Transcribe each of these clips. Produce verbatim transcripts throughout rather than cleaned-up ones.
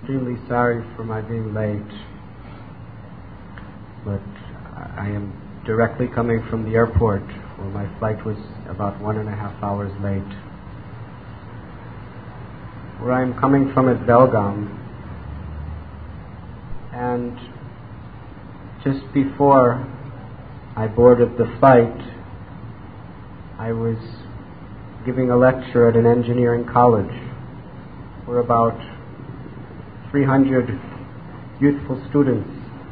extremely sorry for my being late, but I am directly coming from the airport where my flight was about one and a half hours late. Where I am coming from is Belgaum, and just before I boarded the flight, I was giving a lecture at an engineering college where about three hundred youthful students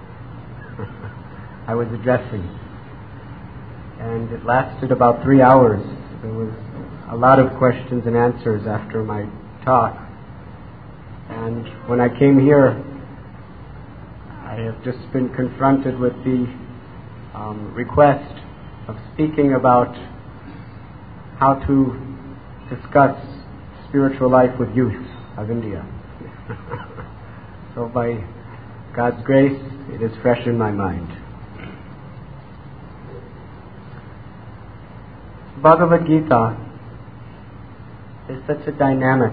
I was addressing. And it lasted about three hours. There was a lot of questions and answers after my talk. And when I came here, I have just been confronted with the um, request of speaking about how to discuss spiritual life with youth of India. So by God's grace, it is fresh in my mind. Bhagavad Gita is such a dynamic,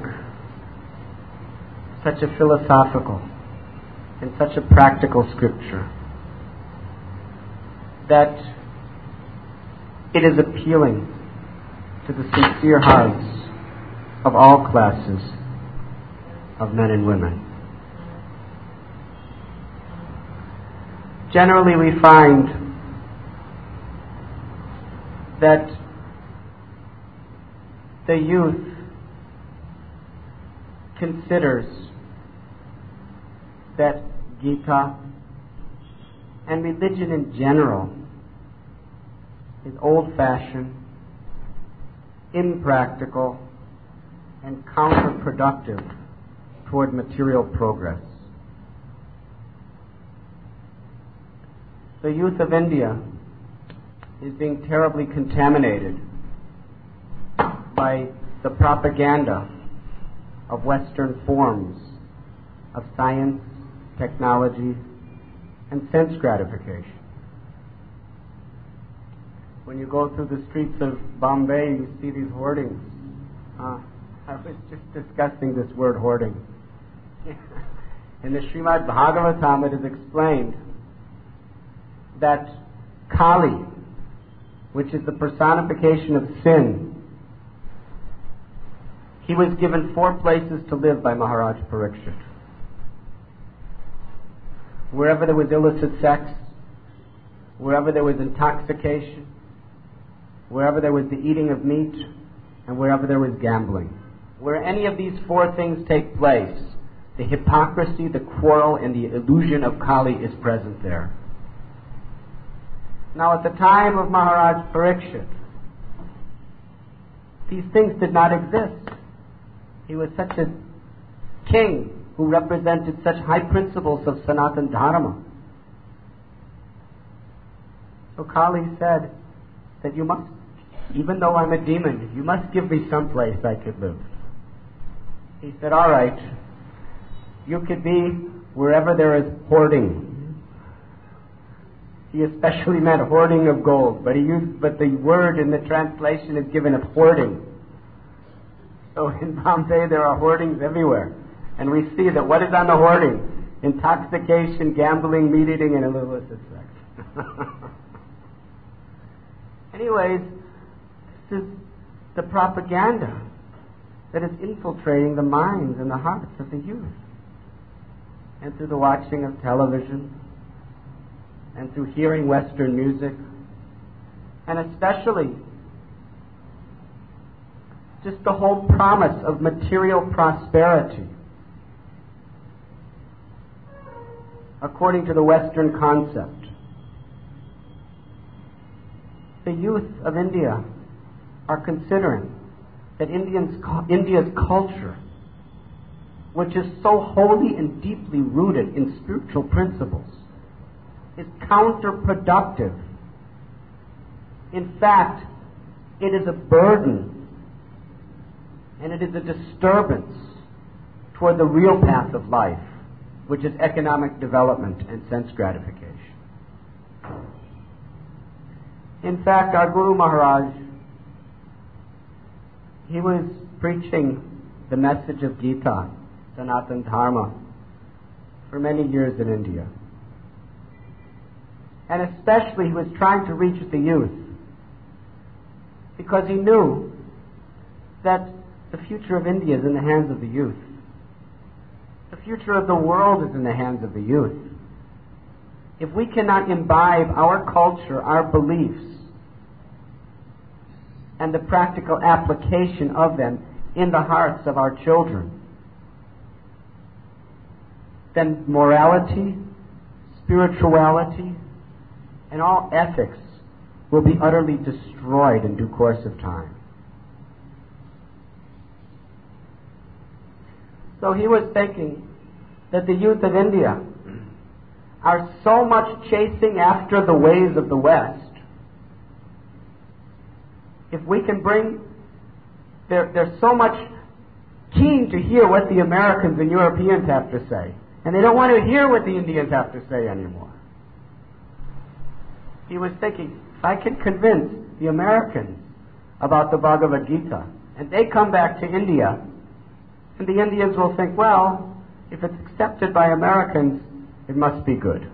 such a philosophical, and such a practical scripture that it is appealing to the sincere hearts of all classes of men and women. Generally, we find that the youth considers that Gita and religion in general is old-fashioned, impractical, and counterproductive toward material progress. The youth of India is being terribly contaminated by the propaganda of Western forms of science, technology, and sense gratification. When you go through the streets of Bombay, you see these hoardings. Uh, I was just discussing this word hoarding. In the Srimad Bhagavatam, it is explained that Kali, which is the personification of sin, he was given four places to live by Maharaj Parikshit. Wherever there was illicit sex, wherever there was intoxication, wherever there was the eating of meat, and wherever there was gambling. Where any of these four things take place, the hypocrisy, the quarrel, and the illusion of Kali is present there. Now, at the time of Maharaj Parikshit, these things did not exist. He was such a king who represented such high principles of Sanatana Dharma. So Kali said that you must, even though I'm a demon, you must give me some place I could live. He said, all right, you could be wherever there is hoarding. He especially meant hoarding of gold, but he used, but the word in the translation is given of hoarding. So in Bombay there are hoardings everywhere. And we see that what is on the hoarding? Intoxication, gambling, meat eating, and illicit sex. Anyways, this is the propaganda that is infiltrating the minds and the hearts of the youth. And through the watching of television, and through hearing Western music, and especially just the whole promise of material prosperity according to the Western concept. The youth of India are considering that Indians, India's culture, which is so wholly and deeply rooted in spiritual principles, is counterproductive. In fact, it is a burden and it is a disturbance toward the real path of life, which is economic development and sense gratification. In fact, our Guru Maharaj, he was preaching the message of Gita, Sanatana Dharma, for many years in India. And especially he was trying to reach the youth because he knew that the future of India is in the hands of the youth. The future of the world is in the hands of the youth. If we cannot imbibe our culture, our beliefs, and the practical application of them in the hearts of our children, then morality, spirituality, and all ethics will be utterly destroyed in due course of time. So he was thinking that the youth of India are so much chasing after the ways of the West. If we can bring, they're, they're so much keen to hear what the Americans and Europeans have to say, and they don't want to hear what the Indians have to say anymore. He was thinking, if I can convince the Americans about the Bhagavad Gita, and they come back to India, and the Indians will think, well, if it's accepted by Americans, it must be good.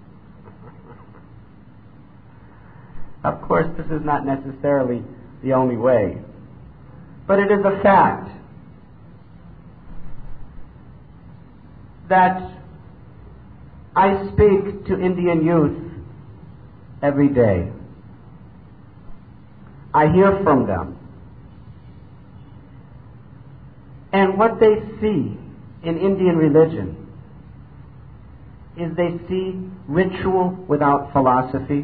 Of course, this is not necessarily the only way, but it is a fact that I speak to Indian youth every day. I hear from them. And what they see in Indian religion is they see ritual without philosophy,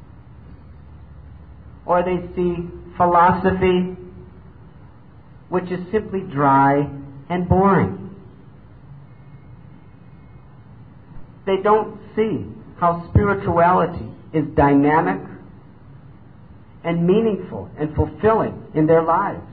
or they see philosophy which is simply dry and boring. They don't see how spirituality is dynamic and meaningful and fulfilling in their lives.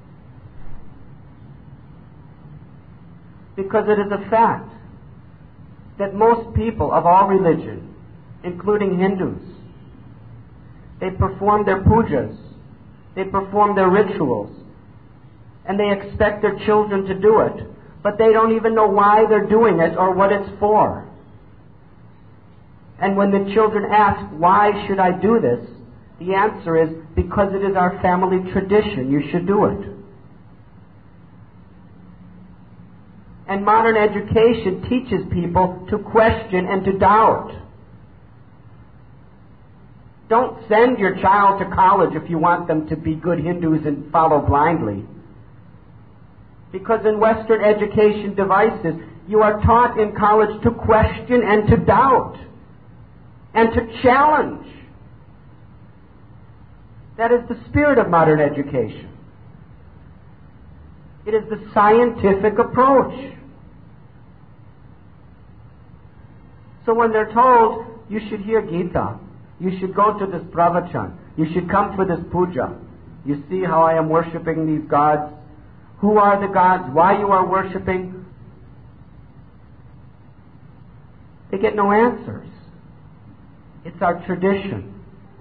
Because it is a fact that most people of all religion, including Hindus, they perform their pujas, they perform their rituals, and they expect their children to do it, but they don't even know why they're doing it or what it's for. And when the children ask, why should I do this? The answer is, because it is our family tradition, you should do it. And modern education teaches people to question and to doubt. Don't send your child to college if you want them to be good Hindus and follow blindly. Because in Western education devices, you are taught in college to question and to doubt and to challenge. That is the spirit of modern education. It is the scientific approach. So when they're told, you should hear Gita, you should go to this pravachan, you should come for this puja, you see how I am worshipping these gods, who are the gods, why you are worshipping, they get no answers. It's our tradition.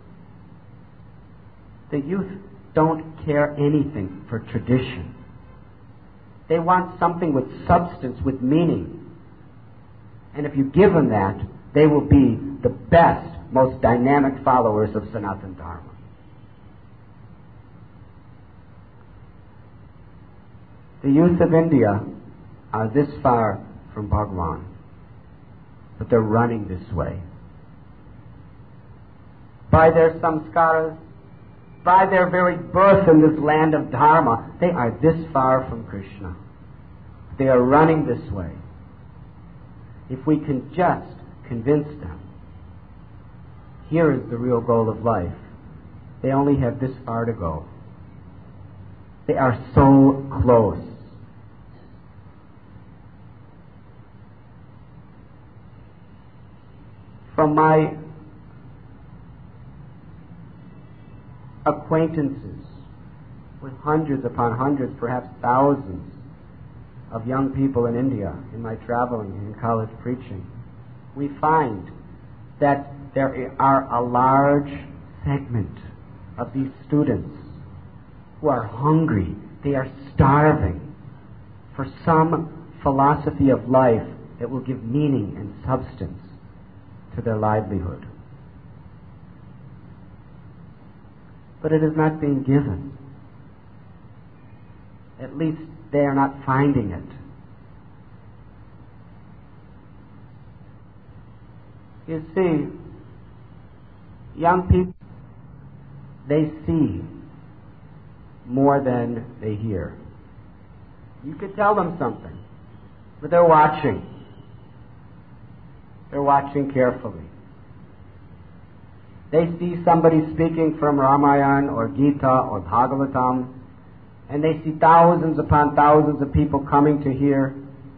The youth don't care anything for tradition. They want something with substance, with meaning. And if you give them that, they will be the best, most dynamic followers of Sanatana Dharma. The youth of India are this far from Bhagwan, but they're running this way. By their samskaras, by their very birth in this land of Dharma, they are this far from Krishna. They are running this way. If we can just convince them, here is the real goal of life, they only have this far to go. They are so close. From my acquaintances with hundreds upon hundreds, perhaps thousands of young people in India, in my traveling and in college preaching, we find that there are a large segment of these students who are hungry, they are starving for some philosophy of life that will give meaning and substance to their livelihood. But it is not being given. At least they are not finding it. You see, young people, they see more than they hear. You could tell them something, but they're watching. They're watching carefully. They see somebody speaking from Ramayana or Gita or Bhagavatam, and they see thousands upon thousands of people coming to hear.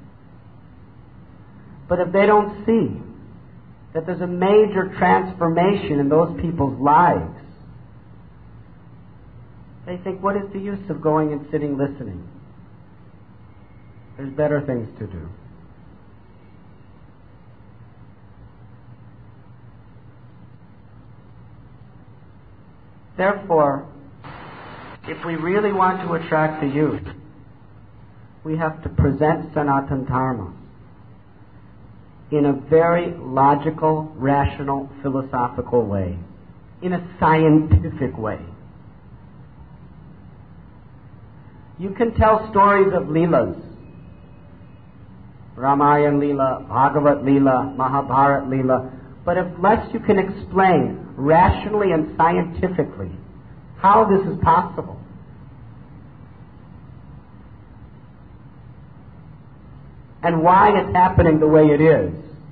But if they don't see that there's a major transformation in those people's lives, they think, what is the use of going and sitting listening? There's better things to do. Therefore, if we really want to attract the youth, we have to present Sanatana Dharma in a very logical, rational, philosophical way, in a scientific way. You can tell stories of Leelas, Ramayana Leela, Bhagavat Leela, Mahabharat Leela, but unless you can explain rationally and scientifically how this is possible, and why it's happening the way it is,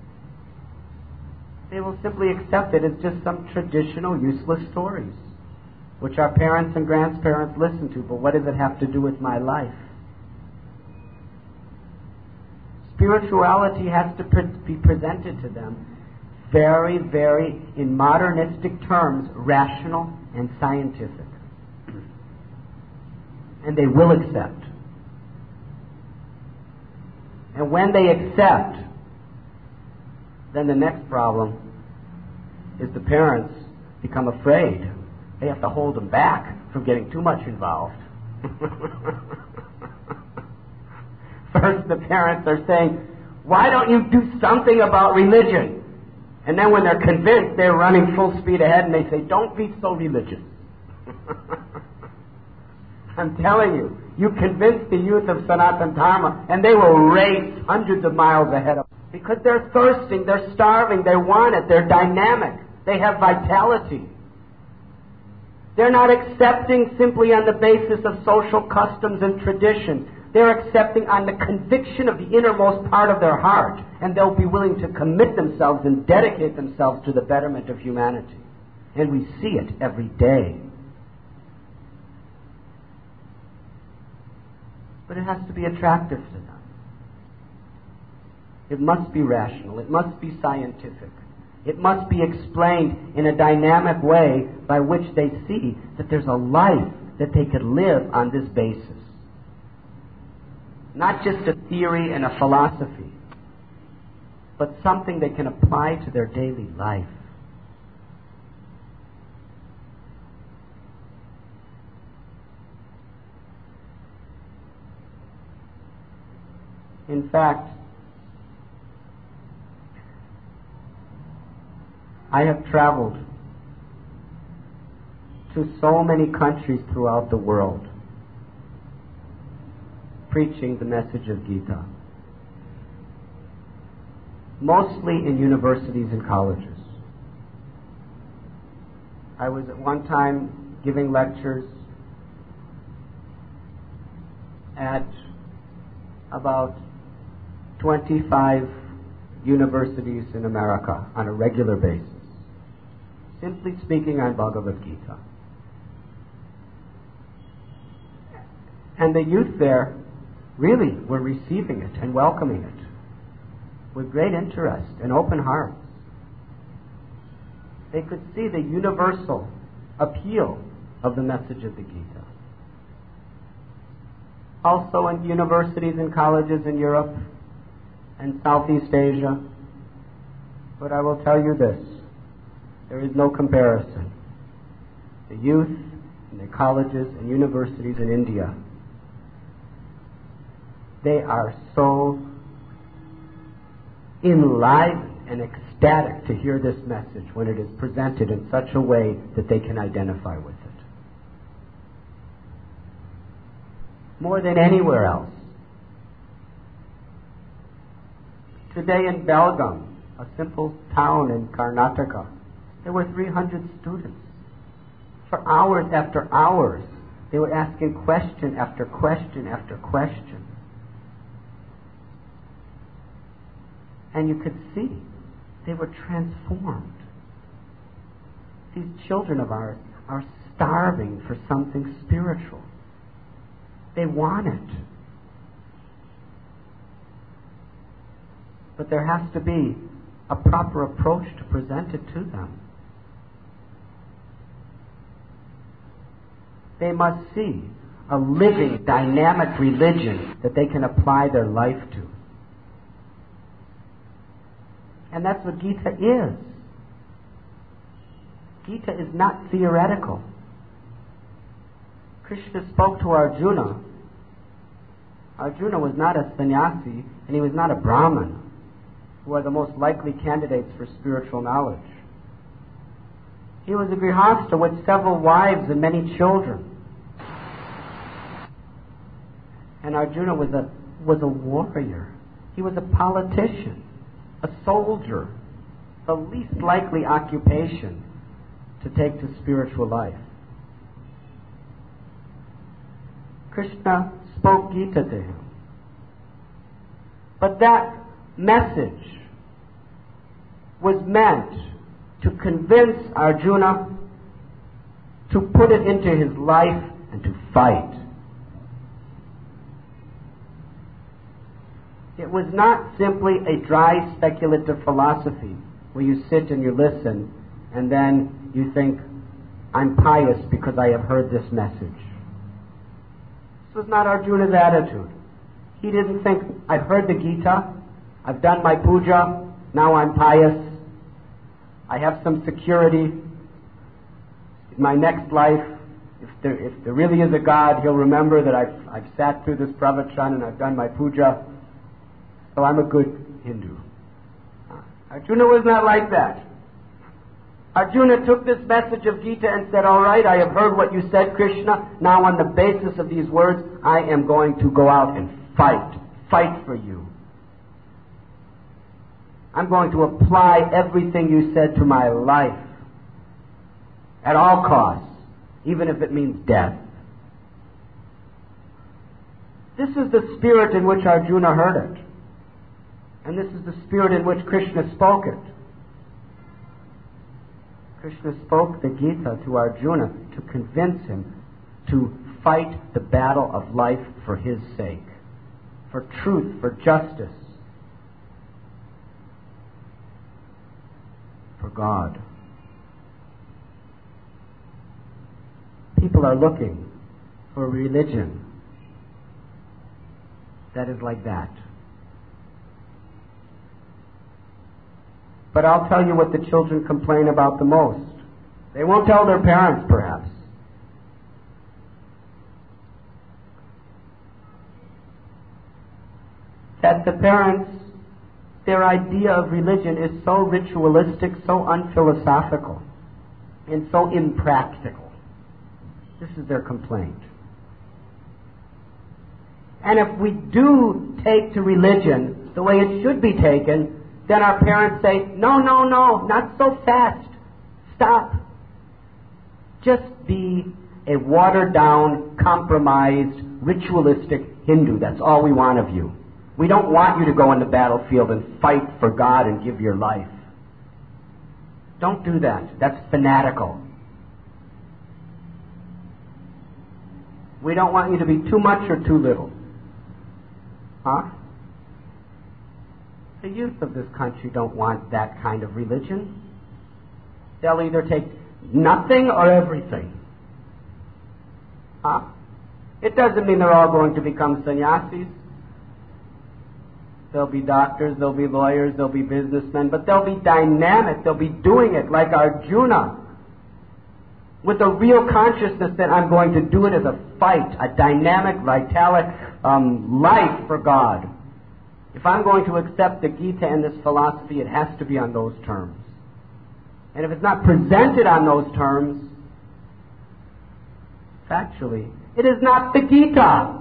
they will simply accept it as just some traditional, useless stories, which our parents and grandparents listen to, but what does it have to do with my life? Spirituality has to pre- be presented to them very, very, in modernistic terms, rational and scientific. And they will accept. And when they accept, then the next problem is the parents become afraid. They have to hold them back from getting too much involved. First, the parents are saying, why don't you do something about religion? And then when they're convinced, they're running full speed ahead and they say, don't be so religious. I'm telling you, you convince the youth of Sanatana Dharma and they will race hundreds of miles ahead of them. Because they're thirsting, they're starving, they want it, they're dynamic, they have vitality. They're not accepting simply on the basis of social customs and tradition. They're accepting on the conviction of the innermost part of their heart, and they'll be willing to commit themselves and dedicate themselves to the betterment of humanity. And we see it every day. But it has to be attractive to them. It must be rational. It must be scientific. It must be explained in a dynamic way by which they see that there's a life that they could live on this basis. Not just a theory and a philosophy, but something they can apply to their daily life. In fact, I have traveled to so many countries throughout the world, preaching the message of Gita, mostly in universities and colleges. I was at one time giving lectures at about twenty-five universities in America on a regular basis, simply speaking on Bhagavad Gita. And the youth there really were receiving it and welcoming it with great interest and open hearts. They could see the universal appeal of the message of the Gita. Also in universities and colleges in Europe and Southeast Asia. But I will tell you this, there is no comparison. The youth in the colleges and universities in India, they are so enlivened and ecstatic to hear this message when it is presented in such a way that they can identify with it. More than anywhere else. Today in Belgaum, a simple town in Karnataka, there were three hundred students. For hours after hours, they were asking question after question after question. And you could see they were transformed. These children of ours are starving for something spiritual. They want it. But there has to be a proper approach to present it to them. They must see a living, dynamic religion that they can apply their life to. And that's what Gita is. Gita is not theoretical. Krishna spoke to Arjuna. Arjuna was not a sannyasi, and he was not a Brahmin, who are the most likely candidates for spiritual knowledge. He was a grihastha with several wives and many children. And Arjuna was a, was a warrior. He was a politician, a soldier, the least likely occupation to take to spiritual life. Krishna spoke Gita to him. But that message was meant to convince Arjuna to put it into his life and to fight. It was not simply a dry speculative philosophy where you sit and you listen and then you think, I'm pious because I have heard this message. This was not Arjuna's attitude. He didn't think, I've heard the Gita, I've done my puja, now I'm pious, I have some security in my next life. If there, if there really is a God, he'll remember that I've, I've sat through this pravachan and I've done my puja, so I'm a good Hindu. Arjuna was not like that. Arjuna took this message of Gita and said, all right, I have heard what you said, Krishna. Now on the basis of these words, I am going to go out and fight. Fight for you. I'm going to apply everything you said to my life. At all costs. Even if it means death. This is the spirit in which Arjuna heard it. And this is the spirit in which Krishna spoke it. Krishna spoke the Gita to Arjuna to convince him to fight the battle of life for his sake, for truth, for justice, for God. People are looking for a religion that is like that. But I'll tell you what the children complain about the most. They won't tell their parents, perhaps. That the parents, their idea of religion is so ritualistic, so unphilosophical, and so impractical. This is their complaint. And if we do take to religion the way it should be taken, then our parents say, no, no, no, not so fast. Stop. Just be a watered-down, compromised, ritualistic Hindu. That's all we want of you. We don't want you to go on the battlefield and fight for God and give your life. Don't do that. That's fanatical. We don't want you to be too much or too little. Huh? The youth of this country don't want that kind of religion. They'll either take nothing or everything. Huh? It doesn't mean they're all going to become sannyasis. There'll be doctors, there'll be lawyers, there'll be businessmen, but they'll be dynamic. They'll be doing it like Arjuna, with a real consciousness that I'm going to do it as a fight, a dynamic, vitalic um, life for God. If I'm going to accept the Gita and this philosophy, it has to be on those terms. And if it's not presented on those terms, factually, it is not the Gita.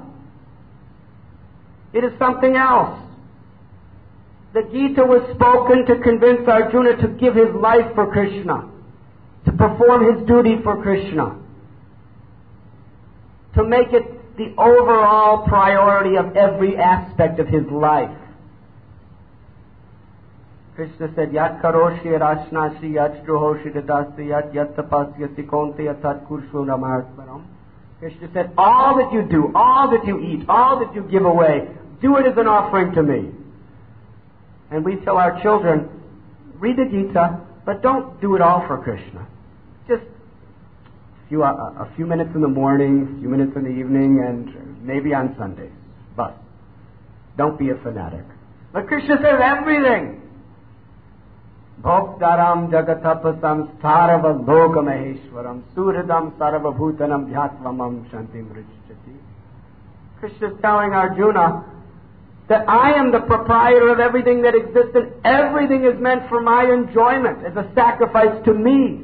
It is something else. The Gita was spoken to convince Arjuna to give his life for Krishna, to perform his duty for Krishna, to make it the overall priority of every aspect of his life. Krishna said, Yat karoshi rashnashi yat drohoshi dadasi yat yat tapasyasi konte yatat kurshu ramartmanam. Krishna said, all that you do, all that you eat, all that you give away, do it as an offering to me. And we tell our children, read the Gita, but don't do it all for Krishna. Just a few, uh, a few minutes in the morning, a few minutes in the evening, and maybe on Sundays. But don't be a fanatic. But Krishna says everything. Bhoktaram jagatapasam sarava loka maheshwaram suridam sarava bhutanam dhyatvam shantim rishchati. Krishna is telling Arjuna that I am the proprietor of everything that exists, and everything is meant for my enjoyment as a sacrifice to me.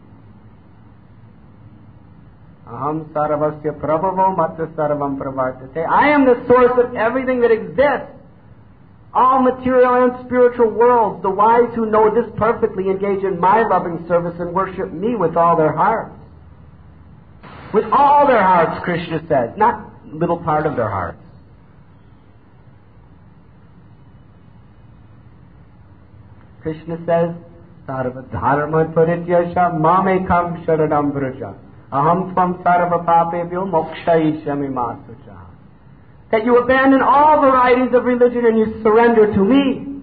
Aham saravasya prabhavo matta saravam pravartate. I am the source of everything that exists. All material and spiritual worlds, the wise who know this perfectly engage in my loving service and worship me with all their hearts. With all their hearts, Krishna says, not little part of their hearts. Krishna says, Sarva dharma parityasha mamekam sharanam vraja aham tvam sarva papebhyo mokshayishyami masucha. That you abandon all varieties of religion and you surrender to me.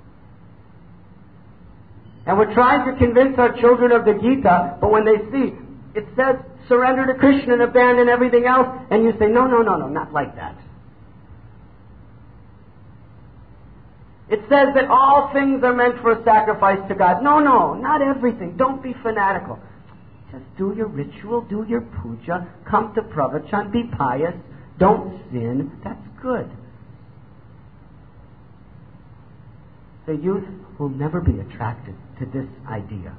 And we're trying to convince our children of the Gita, but when they see, it says, surrender to Krishna and abandon everything else, and you say, no, no, no, no, not like that. It says that all things are meant for a sacrifice to God. No, no, not everything. Don't be fanatical. Just do your ritual, do your puja, come to pravachan, be pious. Don't sin. That's good. The youth will never be attracted to this idea.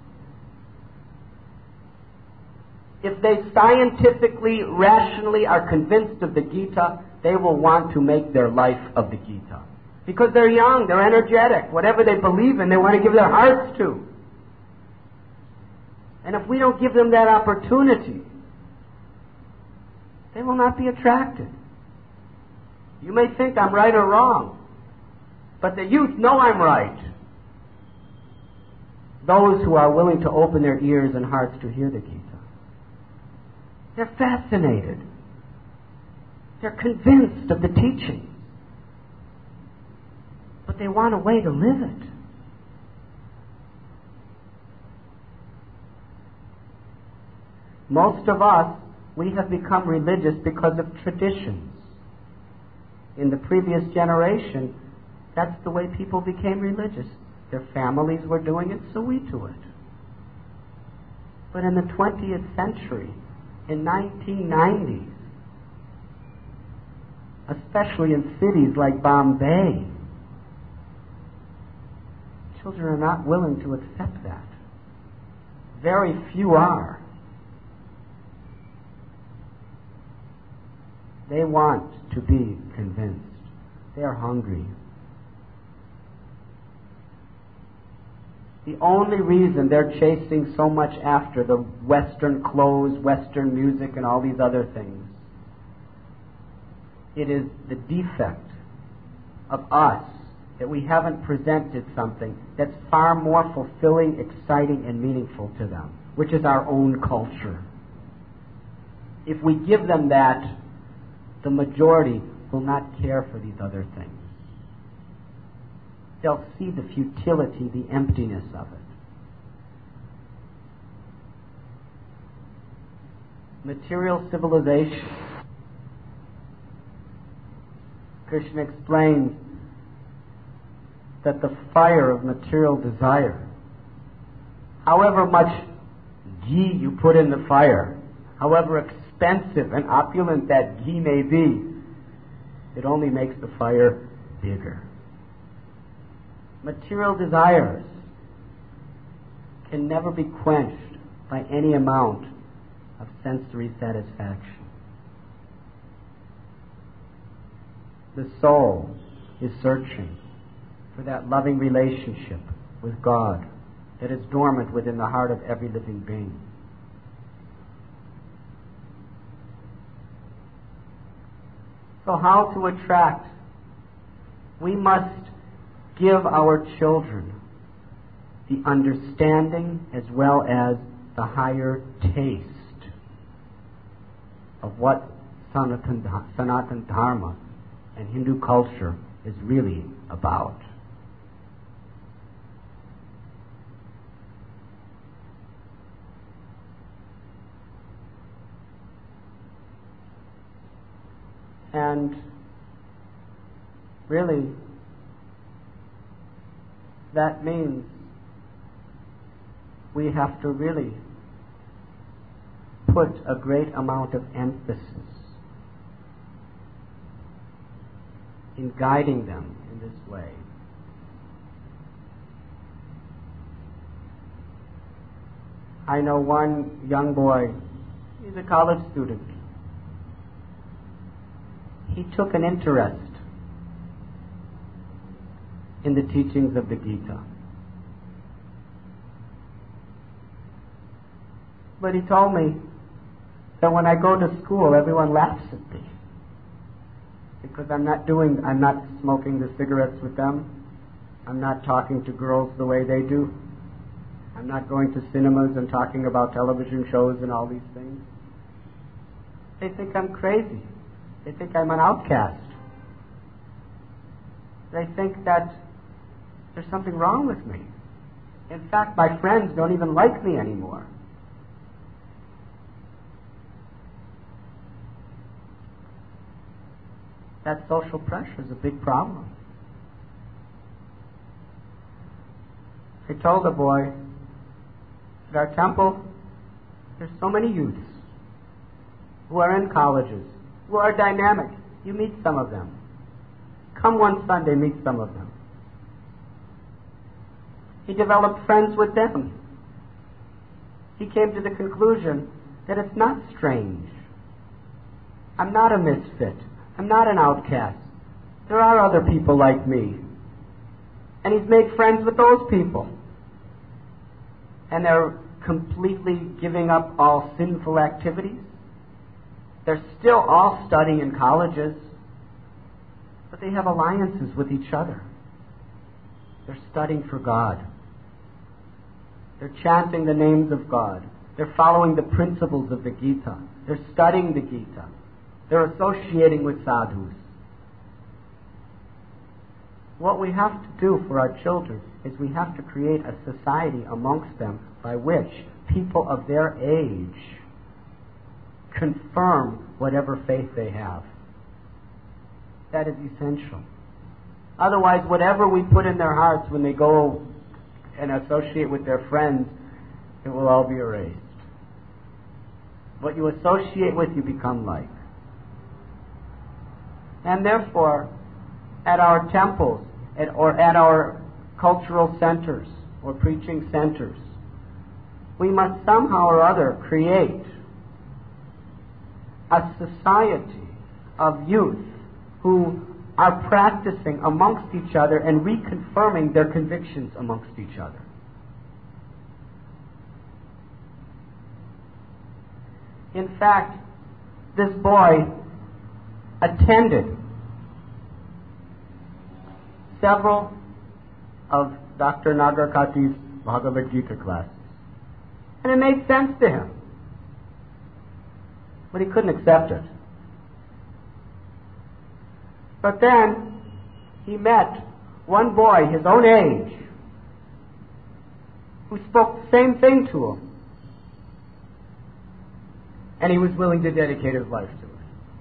If they scientifically, rationally are convinced of the Gita, they will want to make their life of the Gita. Because they're young, they're energetic. Whatever they believe in, they want to give their hearts to. And if we don't give them that opportunity, they will not be attracted. You may think I'm right or wrong, but the youth know I'm right. Those who are willing to open their ears and hearts to hear the Gita. They're fascinated. They're convinced of the teaching. But they want a way to live it. Most of us, we have become religious because of traditions. In the previous generation, that's the way people became religious. Their families were doing it, so we do it. But in the twentieth century, in nineteen nineties, especially in cities like Bombay, children are not willing to accept that. Very few are. They want to be convinced. They are hungry. The only reason they're chasing so much after the Western clothes, Western music, and all these other things, it is the defect of us that we haven't presented something that's far more fulfilling, exciting, and meaningful to them, which is our own culture. If we give them that, the majority will not care for these other things. They'll see the futility, the emptiness of it. Material civilization. Krishna explains that the fire of material desire, however much ghee you put in the fire, however expensive and opulent that ghee may be, it only makes the fire bigger. Material desires can never be quenched by any amount of sensory satisfaction. The soul is searching for that loving relationship with God that is dormant within the heart of every living being. So how to attract? We must give our children the understanding as well as the higher taste of what Sanatan, Sanatan Dharma and Hindu culture is really about. And really, that means we have to really put a great amount of emphasis in guiding them in this way. I know one young boy, he's a college student. He took an interest in the teachings of the Gita. But he told me that when I go to school, everyone laughs at me because I'm not doing, I'm not smoking the cigarettes with them. I'm not talking to girls the way they do. I'm not going to cinemas and talking about television shows and all these things. They think I'm crazy. They think I'm an outcast. They think that there's something wrong with me. In fact, my friends don't even like me anymore. That social pressure is a big problem. I told the boy, at our temple, there's so many youths who are in colleges, who are dynamic. You meet some of them. Come one Sunday, meet some of them. He developed friends with them. He came to the conclusion that it's not strange. I'm not a misfit. I'm not an outcast. There are other people like me. And he's made friends with those people. And they're completely giving up all sinful activities. They're still all studying in colleges, but they have alliances with each other. They're studying for God. They're chanting the names of God. They're following the principles of the Gita. They're studying the Gita. They're associating with sadhus. What we have to do for our children is we have to create a society amongst them by which people of their age confirm whatever faith they have. That is essential. Otherwise, whatever we put in their hearts when they go and associate with their friends, it will all be erased. What you associate with, you become like. And therefore, at our temples at, or at our cultural centers or preaching centers, we must somehow or other create a society of youth who are practicing amongst each other and reconfirming their convictions amongst each other. In fact, this boy attended several of Doctor Nagarkati's Bhagavad Gita classes. And it made sense to him. But he couldn't accept it. But then he met one boy his own age who spoke the same thing to him. And he was willing to dedicate his life to it.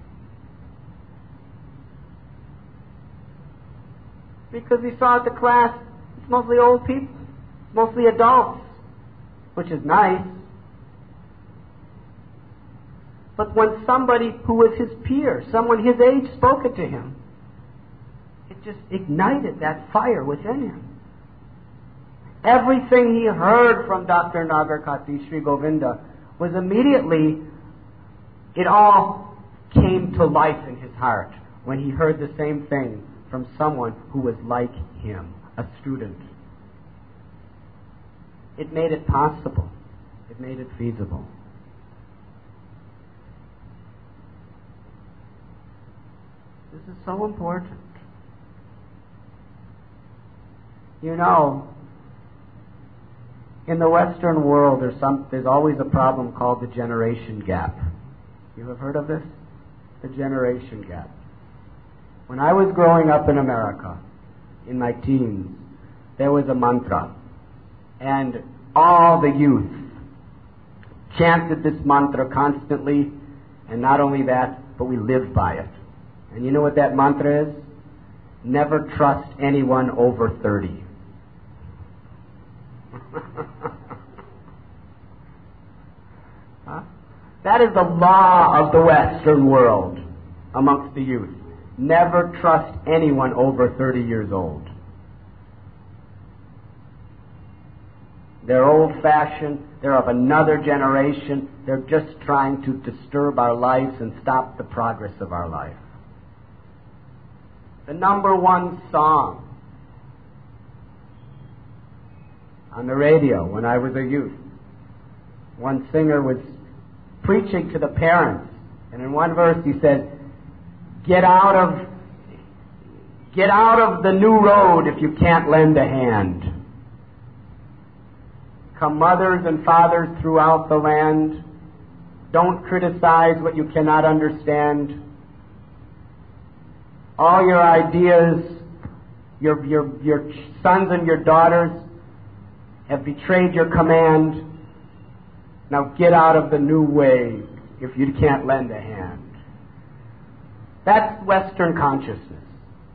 Because he saw at the class, it's mostly old people, it's mostly adults, which is nice. But when somebody who was his peer, someone his age, spoke it to him, it just ignited that fire within him. Everything he heard from Doctor Nagarkati, Sri Govinda, was immediately, it all came to life in his heart when he heard the same thing from someone who was like him, a student. It made it possible. It made it feasible. This is so important. You know, in the Western world, there's some, there's always a problem called the generation gap. You have heard of this? The generation gap. When I was growing up in America, in my teens, there was a mantra, and all the youth chanted this mantra constantly, and not only that, but we lived by it. And you know what that mantra is? Never trust anyone over thirty. Huh? That is the law of the Western world amongst the youth. Never trust anyone over thirty years old. They're old-fashioned. They're of another generation. They're just trying to disturb our lives and stop the progress of our life. The number one song on the radio when I was a youth, one singer was preaching to the parents, and in one verse he said, get out of get out of the new road if you can't lend a hand. Come, mothers and fathers throughout the land, don't criticize what you cannot understand. All your ideas, your your your sons and your daughters have betrayed your command. Now get out of the new way if you can't lend a hand. That's Western consciousness.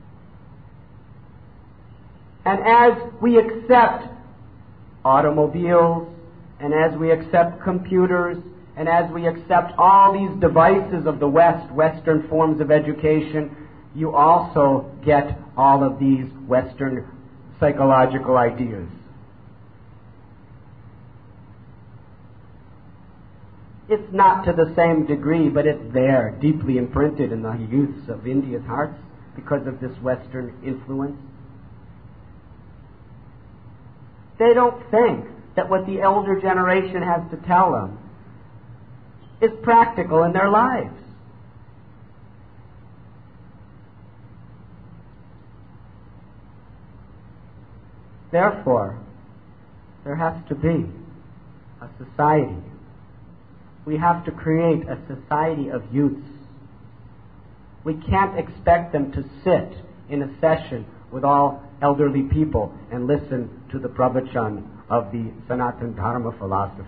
And as we accept automobiles, and as we accept computers, and as we accept all these devices of the West, Western forms of education, you also get all of these Western psychological ideas. It's not to the same degree, but it's there, deeply imprinted in the youths of India's hearts because of this Western influence. They don't think that what the elder generation has to tell them is practical in their lives. Therefore, there has to be a society. We have to create a society of youths. We can't expect them to sit in a session with all elderly people and listen to the pravachan of the Sanatana Dharma philosophy.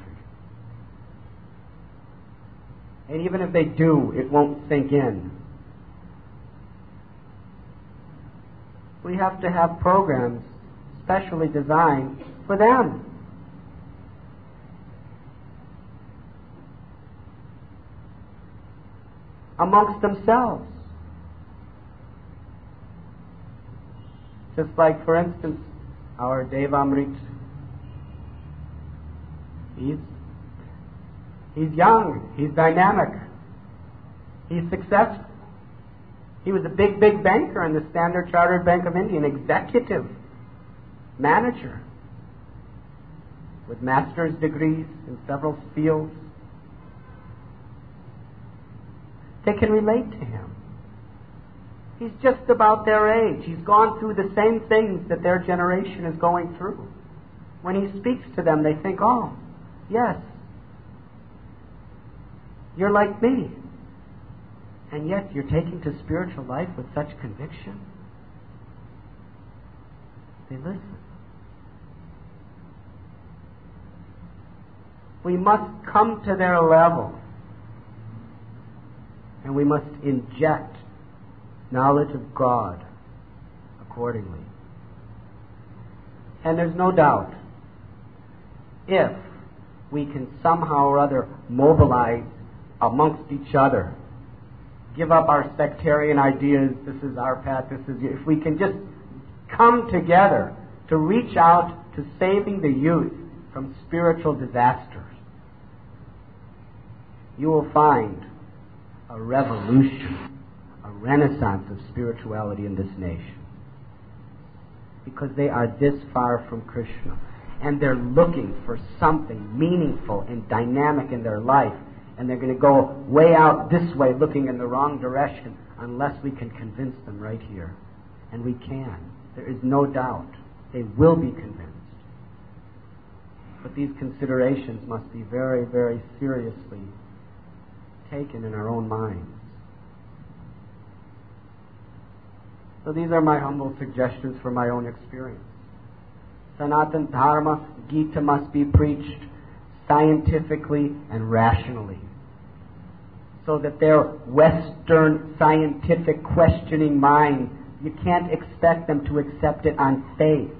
And even if they do, it won't sink in. We have to have programs specially designed for them. Amongst themselves. Just like, for instance, our Devamrit. He's, he's young, he's dynamic, he's successful. He was a big, big banker in the Standard Chartered Bank of India, an executive manager with master's degrees in several fields. They can relate to him. He's just about their age. He's gone through the same things that their generation is going through. When he speaks to them, they think, oh, yes, you're like me. And yet you're taking to spiritual life with such conviction. They listen. We must come to their level. And we must inject knowledge of God accordingly. And there's no doubt, if we can somehow or other mobilize amongst each other, give up our sectarian ideas, this is our path, this is... If we can just come together to reach out to saving the youth from spiritual disasters, you will find a revolution, a renaissance of spirituality in this nation. Because they are this far from Krishna. And they're looking for something meaningful and dynamic in their life. And they're going to go way out this way looking in the wrong direction unless we can convince them right here. And we can. There is no doubt. They will be convinced. But these considerations must be very, very seriously taken in our own minds. So these are my humble suggestions from my own experience. Sanatana Dharma, Gita must be preached scientifically and rationally, so that their Western scientific questioning mind, you can't expect them to accept it on faith.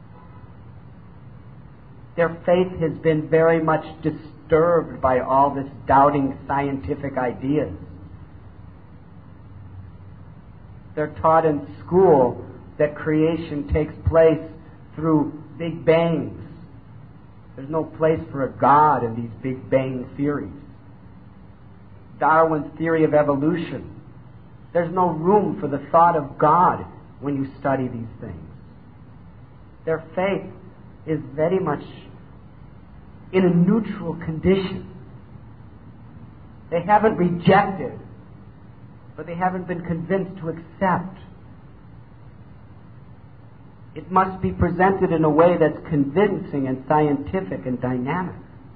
Their faith has been very much disturbed by all this doubting scientific ideas. They're taught in school that creation takes place through big bangs. There's no place for a God in these big bang theories. Darwin's theory of evolution. There's no room for the thought of God when you study these things. Their faith is very much in a neutral condition. They haven't rejected, but they haven't been convinced to accept. It must be presented in a way that's convincing and scientific and dynamic.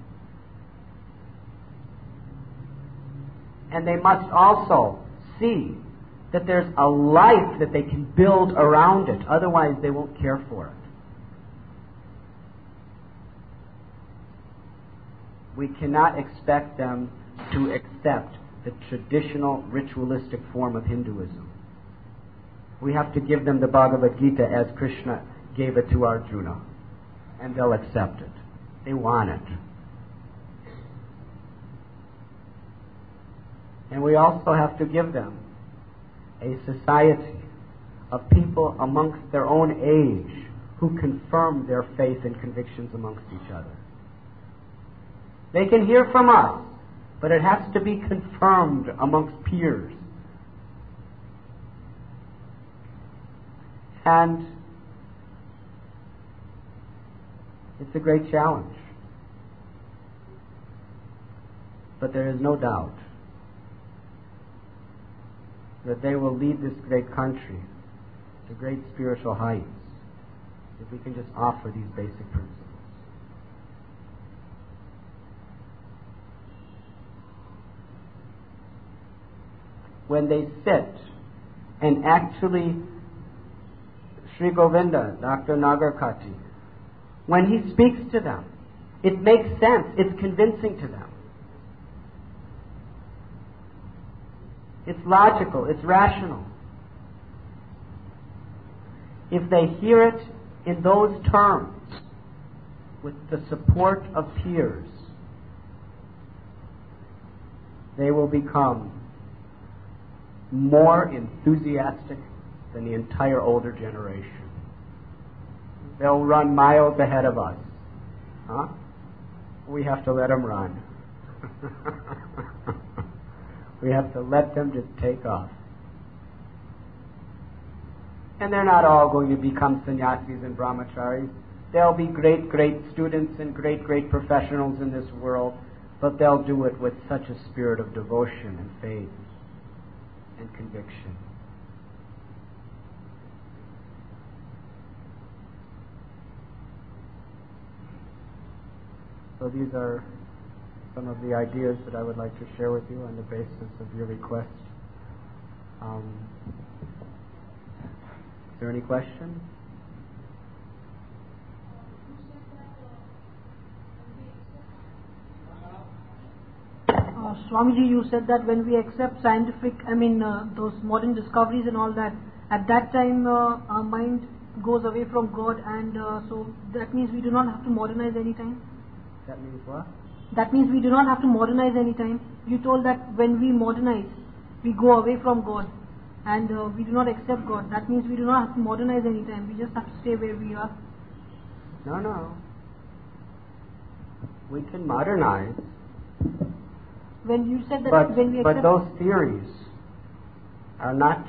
And they must also see that there's a life that they can build around it. Otherwise, they won't care for it. We cannot expect them to accept the traditional ritualistic form of Hinduism. We have to give them the Bhagavad Gita as Krishna gave it to Arjuna, and they'll accept it. They want it. And we also have to give them a society of people amongst their own age who confirm their faith and convictions amongst each other. They can hear from us, but it has to be confirmed amongst peers. And it's a great challenge. But there is no doubt that they will lead this great country to great spiritual heights if we can just offer these basic principles. When they sit and actually, Sri Govinda, Doctor Nagarkati, when he speaks to them, it makes sense, it's convincing to them. It's logical, it's rational. If they hear it in those terms, with the support of peers, they will become more enthusiastic than the entire older generation. They'll run miles ahead of us. Huh? We have to let them run. We have to let them just take off. And they're not all going to become sannyasis and brahmacharis. They'll be great, great students and great, great professionals in this world, but they'll do it with such a spirit of devotion and faith and conviction. So these are some of the ideas that I would like to share with you on the basis of your request. Um, is there any question? Uh, Swamiji, you said that when we accept scientific, I mean, uh, those modern discoveries and all that, at that time uh, our mind goes away from God, and uh, so that means we do not have to modernize any time? That means what? That means we do not have to modernize any time. You told that when we modernize, we go away from God and uh, we do not accept God. That means we do not have to modernize anytime. We just have to stay where we are. No, no. We can modernize. When you said that But, when we but accept... those theories are not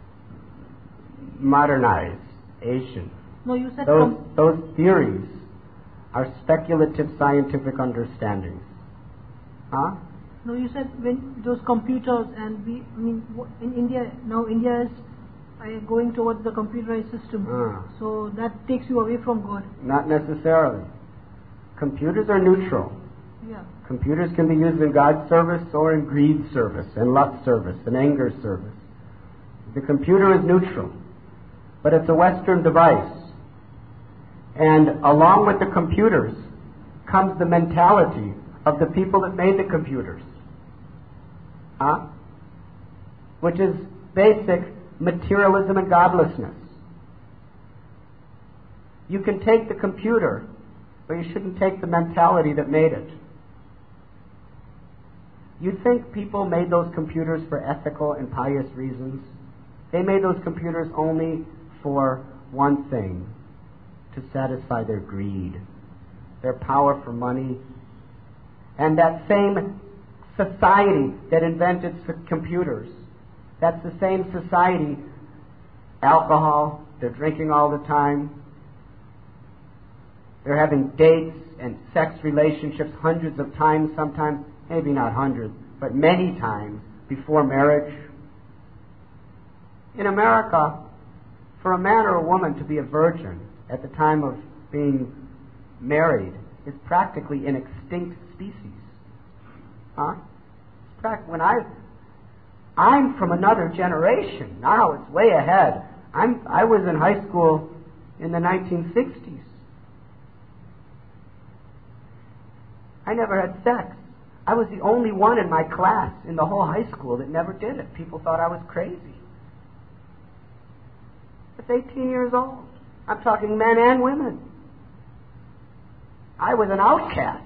modernization. No, you said... Those, Com- those theories are speculative scientific understandings. Huh? No, you said when those computers and we, I mean, in India, now India is uh, going towards the computerized system. Ah. So that takes you away from God. Not necessarily. Computers are neutral. Yeah. Computers can be used in God's service or in greed service, and lust service, and anger service. The computer is neutral, but it's a Western device. And along with the computers comes the mentality of the people that made the computers. Huh? Which is basic materialism and godlessness. You can take the computer, but you shouldn't take the mentality that made it. You think people made those computers for ethical and pious reasons? They made those computers only for one thing, to satisfy their greed, their power for money. And that same society that invented computers, that's the same society, alcohol, they're drinking all the time, they're having dates and sex relationships hundreds of times, sometimes, maybe not hundreds, but many times before marriage. In America, for a man or a woman to be a virgin at the time of being married is practically an extinct species. Huh? When I, I'm from another generation. Now it's way ahead. I'm, I was in high school in the nineteen sixties. I never had sex. I was the only one in my class in the whole high school that never did it. People thought I was crazy. I was eighteen years old. I'm talking men and women. I was an outcast.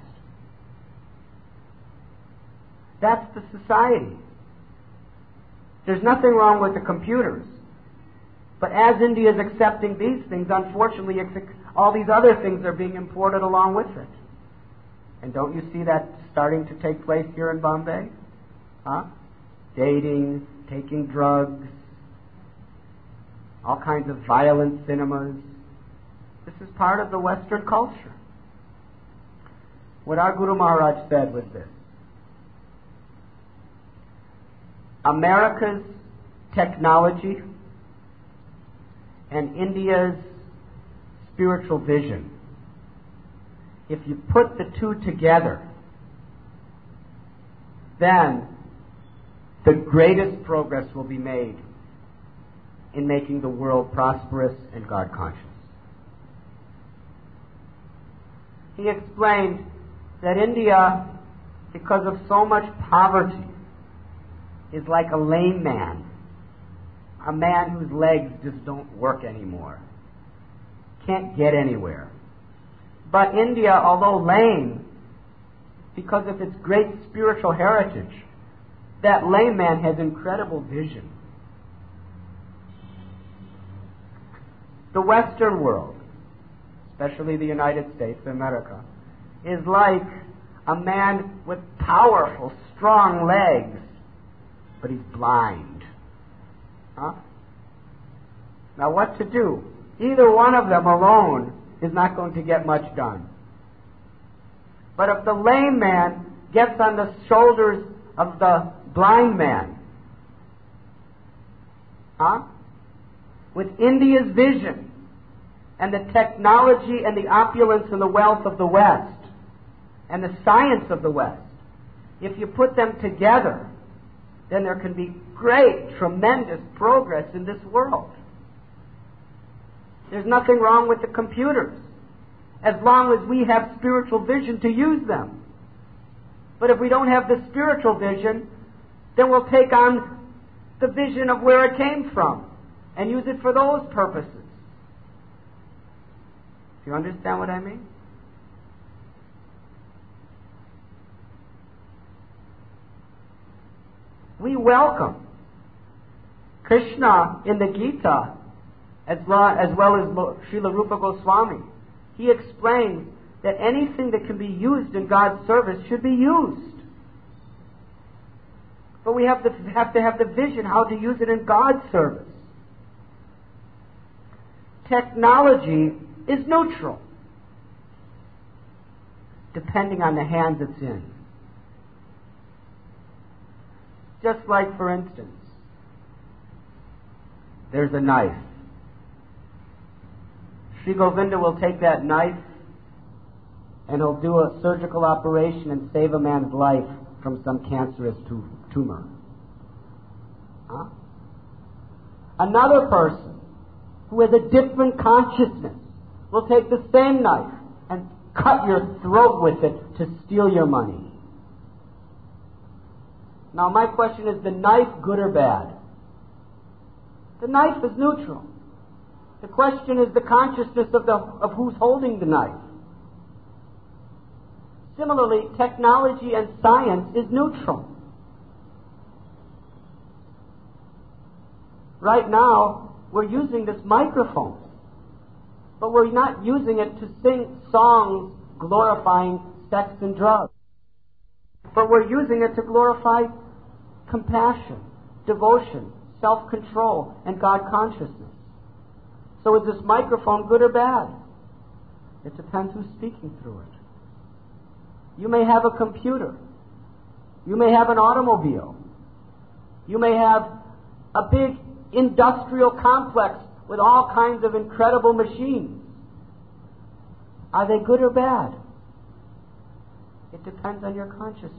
That's the society. There's nothing wrong with the computers. But as India is accepting these things, unfortunately, all these other things are being imported along with it. And don't you see that starting to take place here in Bombay? Huh? Dating, taking drugs, all kinds of violent cinemas. This is part of the Western culture. What our Guru Maharaj said was this: America's technology and India's spiritual vision, if you put the two together, then the greatest progress will be made in making the world prosperous and God-conscious. He explained that India, because of so much poverty, is like a lame man, a man whose legs just don't work anymore, can't get anywhere. But India, although lame, because of its great spiritual heritage, that lame man has incredible vision. The Western world, especially the United States of America, is like a man with powerful, strong legs, but he's blind. Huh? Now what to do? Either one of them alone is not going to get much done. But if the lame man gets on the shoulders of the blind man, huh? With India's vision and the technology and the opulence and the wealth of the West and the science of the West, if you put them together, then there can be great, tremendous progress in this world. There's nothing wrong with the computers, as long as we have spiritual vision to use them. But if we don't have the spiritual vision, then we'll take on the vision of where it came from and use it for those purposes. Do you understand what I mean? We welcome Krishna in the Gita, as well as, well as Srila Rupa Goswami, he explains that anything that can be used in God's service should be used. But we have to have to have the vision how to use it in God's service. Technology is neutral, depending on the hands it's in. Just like, for instance, there's a knife. Sri Govinda will take that knife and he'll do a surgical operation and save a man's life from some cancerous tu- tumor. Huh? Another person who has a different consciousness will take the same knife and cut your throat with it to steal your money. Now my question is, the knife good or bad? The knife is neutral. The question is the consciousness of, the, of who's holding the knife. Similarly, technology and science is neutral. Right now, we're using this microphone, but we're not using it to sing songs glorifying sex and drugs. But we're using it to glorify compassion, devotion, self-control, and God consciousness. So is this microphone good or bad? It depends who's speaking through it. You may have a computer. You may have an automobile. You may have a big industrial complex with all kinds of incredible machines. Are they good or bad? It depends on your consciousness.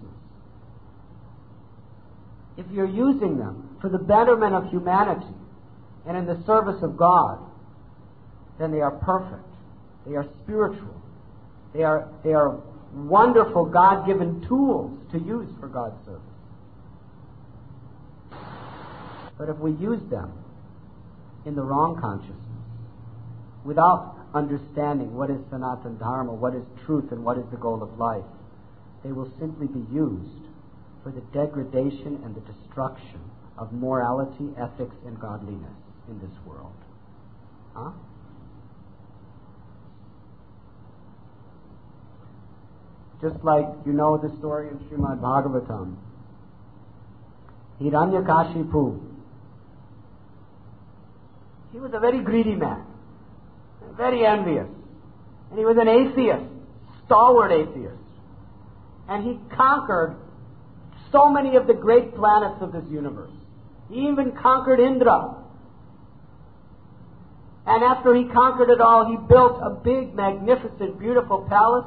If you're using them for the betterment of humanity and in the service of God, then they are perfect. They are spiritual. They are, they are wonderful God-given tools to use for God's service. But if we use them in the wrong consciousness, without understanding what is Sanatana Dharma, what is truth, and what is the goal of life, they will simply be used for the degradation and the destruction of morality, ethics, and godliness in this world. Huh? Just like you know the story in Srimad Bhagavatam. Hiranyakashipu. He was a very greedy man, very envious. And he was an atheist, stalwart atheist. And he conquered so many of the great planets of this universe. He even conquered Indra. And after he conquered it all, he built a big, magnificent, beautiful palace.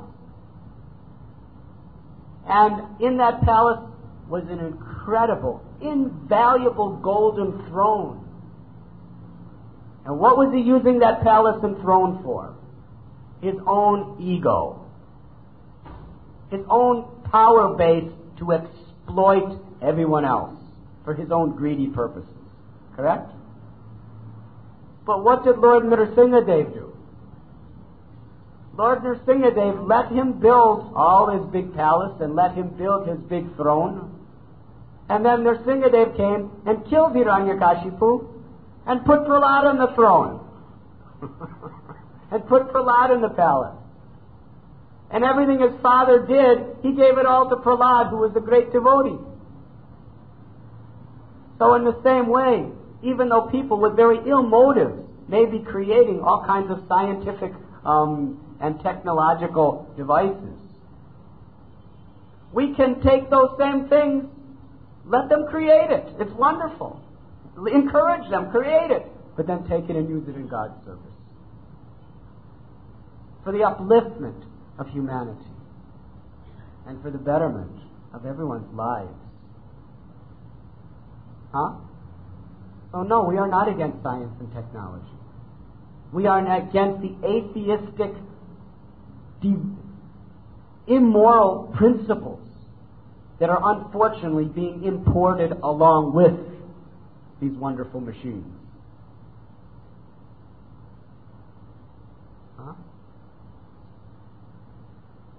And in that palace was an incredible, invaluable golden throne. And what was he using that palace and throne for? His own ego. His own power base to exploit everyone else for his own greedy purposes. Correct? But what did Lord Nrsimhadev do? Lord Nrsimhadev let him build all his big palace and let him build his big throne. And then Nrsimhadev came and killed Hiranyakashipu and put Prahlad on the throne. and put Prahlad in the palace. And everything his father did, he gave it all to Prahlad, who was a great devotee. So in the same way, even though people with very ill motives may be creating all kinds of scientific um, and technological devices, we can take those same things, let them create it. It's wonderful. Encourage them, create it, but then take it and use it in God's service. For the upliftment of humanity and for the betterment of everyone's lives. Huh? So no, we are not against science and technology. We are against the atheistic, de- immoral principles that are unfortunately being imported along with these wonderful machines. Huh?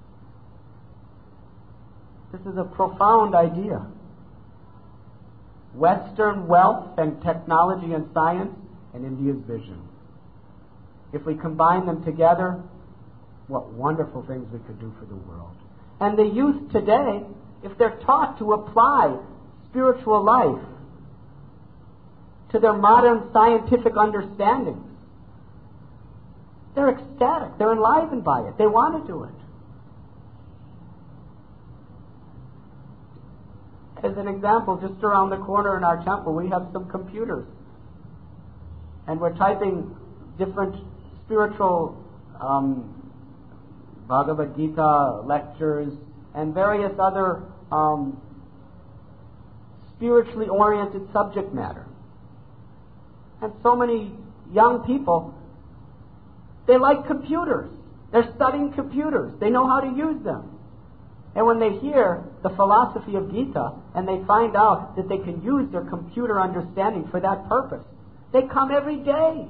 This is a profound idea. Western wealth and technology and science and India's vision. If we combine them together, what wonderful things we could do for the world. And the youth today, if they're taught to apply spiritual life to their modern scientific understandings, they're ecstatic. They're enlivened by it. They want to do it. As an example, just around the corner in our temple, we have some computers. And we're typing different spiritual um, Bhagavad Gita lectures and various other um, spiritually oriented subject matter. And so many young people, they like computers. They're studying computers. They know how to use them. And when they hear the philosophy of Gita and they find out that they can use their computer understanding for that purpose, they come every day.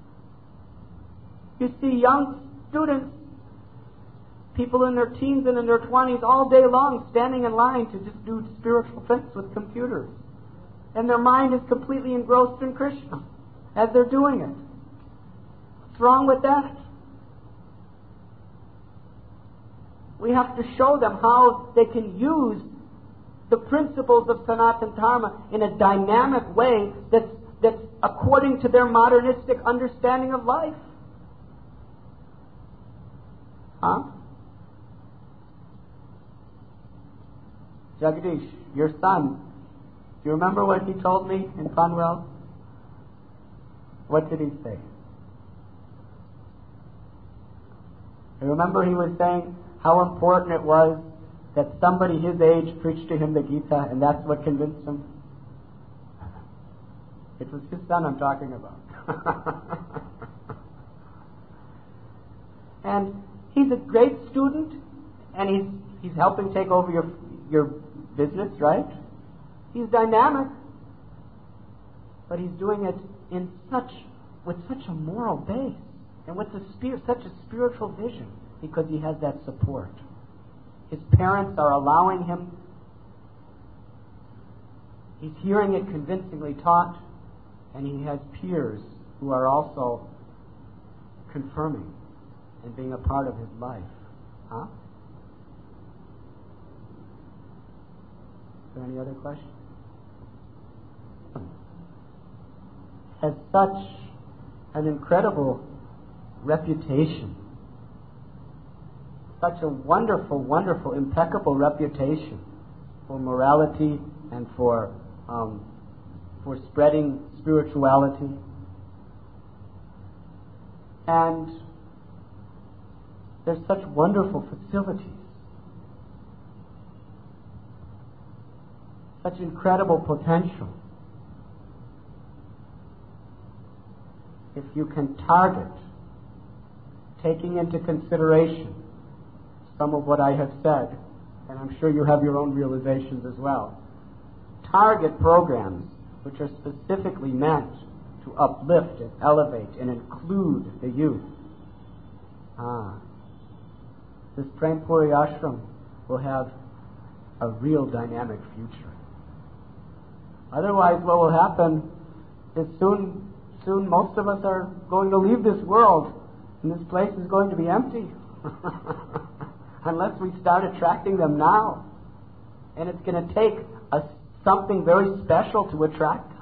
You see young students, people in their teens and in their twenties, all day long standing in line to just do spiritual things with computers. And their mind is completely engrossed in Krishna as they're doing it. What's wrong with that? We have to show them how they can use the principles of Sanatana Dharma in a dynamic way that's, that's according to their modernistic understanding of life. Huh? Jagadish, your son, do you remember what he told me in Conwell? What did he say? You remember he was saying how important it was that somebody his age preached to him the Gita, and that's what convinced him? It was his son I'm talking about. And he's a great student, and he's he's helping take over your your business, right? He's dynamic, but he's doing it in such with such a moral base and with a spirit, such a spiritual vision, because he has that support. His parents are allowing him. He's hearing it convincingly taught, and he has peers who are also confirming and being a part of his life. Huh? Is there any other questions? Has such an incredible reputation, such a wonderful, wonderful, impeccable reputation for morality and for um, for spreading spirituality. And there's such wonderful facilities, such incredible potential. If you can target, taking into consideration some of what I have said, and I'm sure you have your own realizations as well, target programs which are specifically meant to uplift and elevate and include the youth. Ah, this Prem Puri Ashram will have a real dynamic future. Otherwise, what will happen is soon, soon most of us are going to leave this world, and this place is going to be empty. Unless we start attracting them now. And it's going to take a, something very special to attract them.